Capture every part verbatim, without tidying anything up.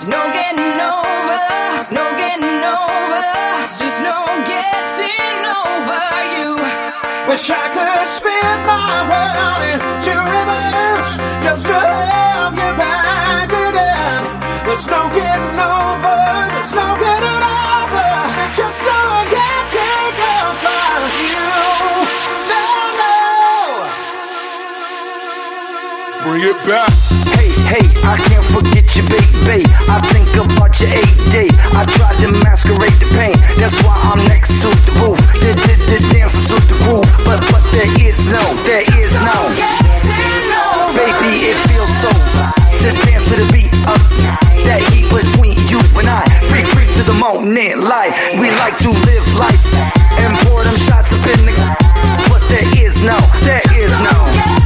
There's no getting over, no getting over, just no getting over you. Wish I could spin my world into reverse just to have you back again. There's no getting over, there's no getting over, there's just no getting over you. No, no. Bring it back. Hey, hey, I can't forget you, baby. I think about your eight day. I tried to masquerade the pain. That's why I'm next to the roof. The, the, the dancing to the groove. But, but there is no, there is no. Baby, it feels so to dance to the beat of that heat between you and I. Free, free to the moment, light. We like to live life and pour them shots up in the. But there is no, there is no.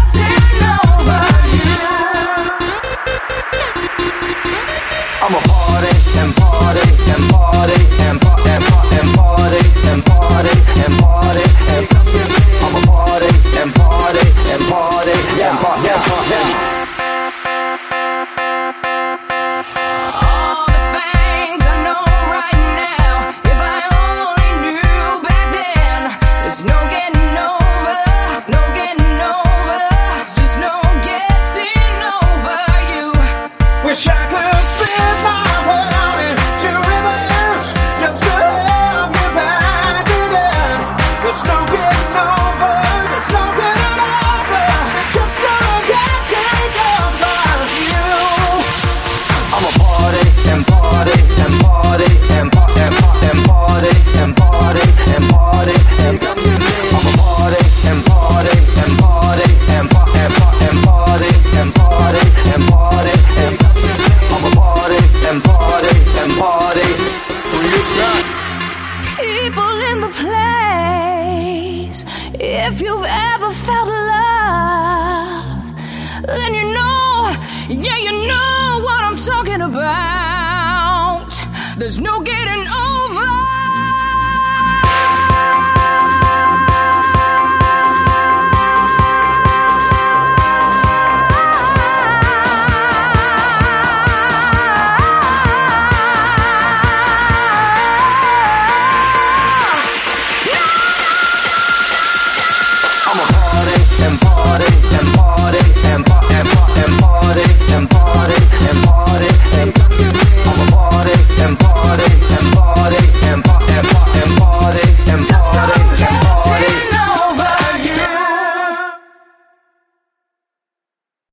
I'm a party and party and party and party and party and party and party and party and I'm a party and party and party and party and party. All the things I know right now, if I only knew back then. There's no getting over, no getting over, just no getting over you. Wish I could spin my world into reverse just to have you back again. There's no getting over, there's no getting over, there's just no getting over you. I'm a party and party and party and party and party and party and party and party and I'm a party and party and party and party and party and party and party and I'm a party and party and party. Bring it back. People in the place, if you've ever felt love, then you know, yeah, you know what I'm talking about. There's no getting over.